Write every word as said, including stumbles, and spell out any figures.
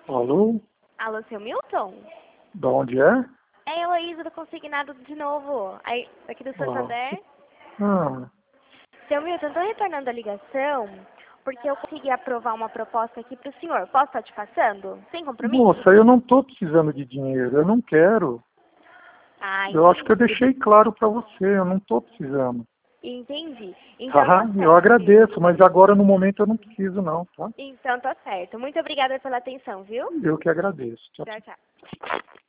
Alô? Alô, seu Milton? De onde é? É a Heloísa do Consignado de novo, aí, aqui do Santander. Ah, Seu Milton, eu tô retornando a ligação porque eu consegui aprovar uma proposta aqui pro senhor. Posso estar te passando? Sem compromisso? moça, eu não estou precisando de dinheiro, eu não quero. Ah, Eu acho que eu entendi. deixei claro para você, eu não estou precisando. Entendi. Então Ah, tá certo. eu agradeço, mas agora no momento eu não preciso não, tá? Então tá certo. Muito obrigada pela atenção, viu? Eu que agradeço. Tchau, tchau. Tchau, tchau.